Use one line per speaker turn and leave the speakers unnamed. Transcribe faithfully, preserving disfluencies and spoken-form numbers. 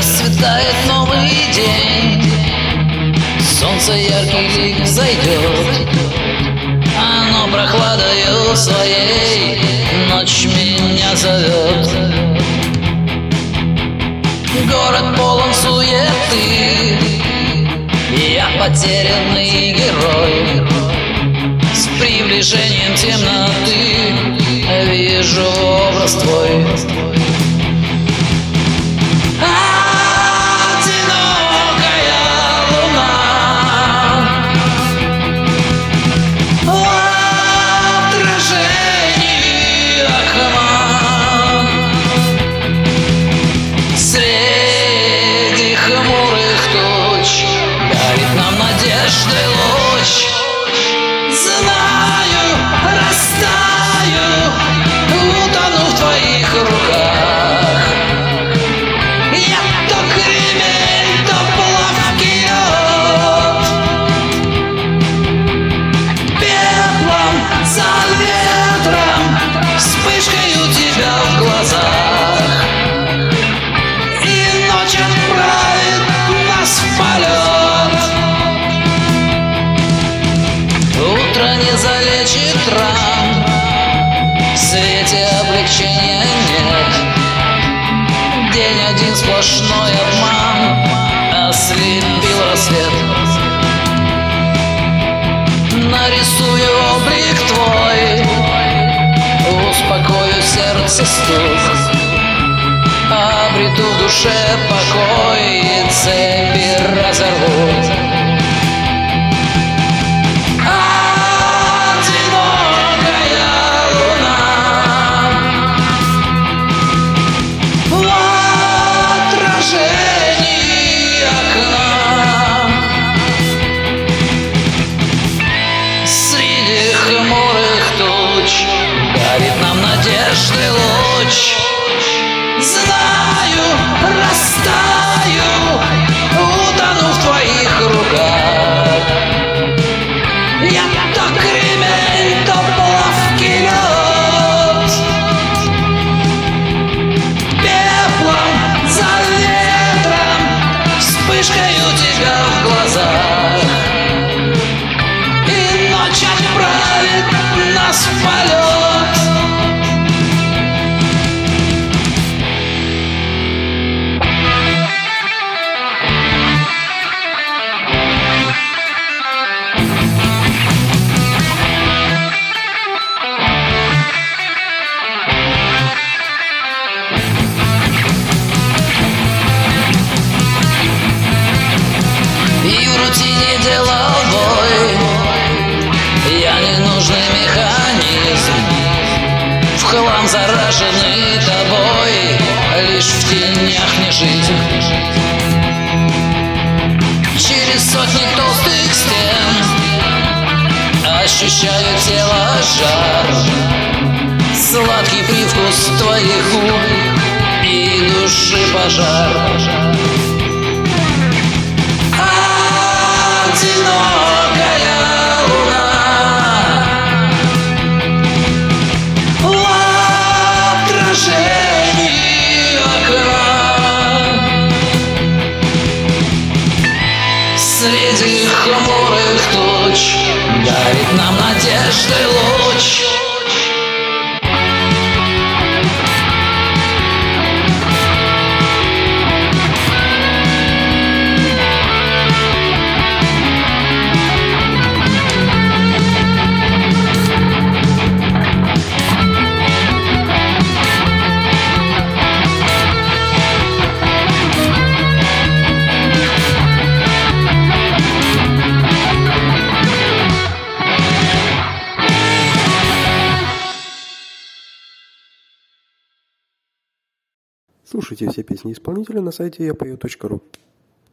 Расцветает новый день, солнце яркий лик взойдет, оно прохладою своей ночь меня зовет. Город полон суеты, я потерянный герой. С приближением темноты вижу образ твой. Надежды луч, знаю, растаю, утону в твоих руках. Я то кремень, то плавкий лед, пеплом за ветром, вспышкой у тебя в глазах, и ночь отправит нас в полет. Утро не залечит ран, в свете облегчения нет. День один сплошной обман, ослепил рассвет. Нарисую облик твой, успокою сердце стук, обрету в душе покой и цепи разорву. Дарит нам надежды луч, знаю, растаю, утону в твоих руках. Я то кремень, то плавкий лед, пеплом за ветром, вспышкой у тебя в глазах, и ночь отправит нас в полет. И в рутине деловой я ненужный механизм, в хлам зараженный тобой, лишь в тенях не жизнь. Через сотни толстых стен ощущаю тело жар, сладкий привкус твоих губ и души пожар. Одинокая луна в отражении окна, среди хмурых туч дарит нам надежды луч.
Слушайте все песни исполнителя на сайте я пою точка ру.